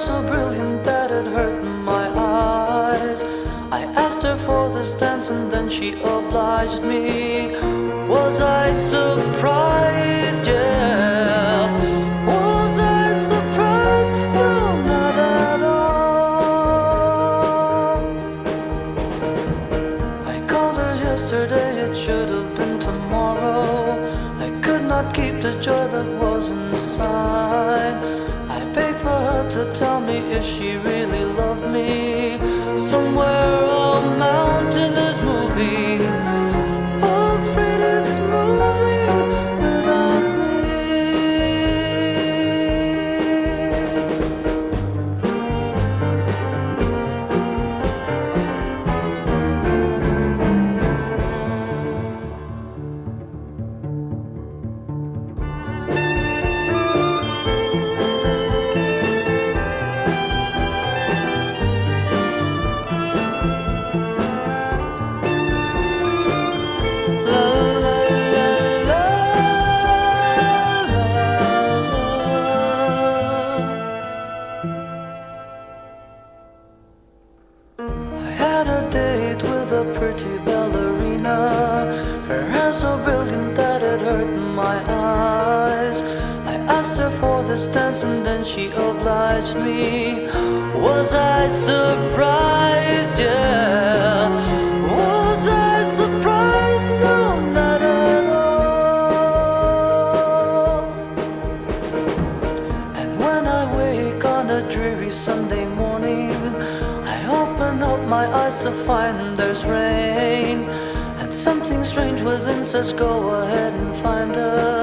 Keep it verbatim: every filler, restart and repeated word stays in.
so brilliant that it hurt my eyes. I asked her for this dance and then she obliged me. Was I surprised? Yeah. Was I surprised? No, not at all. I called her yesterday, it should have been tomorrow. I could not keep the joy that was inside. I paid for her to tell me if she really loved me. Somewhere a mountain is moving, afraid it's moving without a pretty ballerina. Her hair so brilliant that it hurt my eyes. I asked her for this dance and then she obliged me. Was I surprised? Yeah. Was I surprised? No, not at all. And when I wake on a dreary Sunday morning, I open up my eyes to find there's rain, and something strange within says go ahead and find her.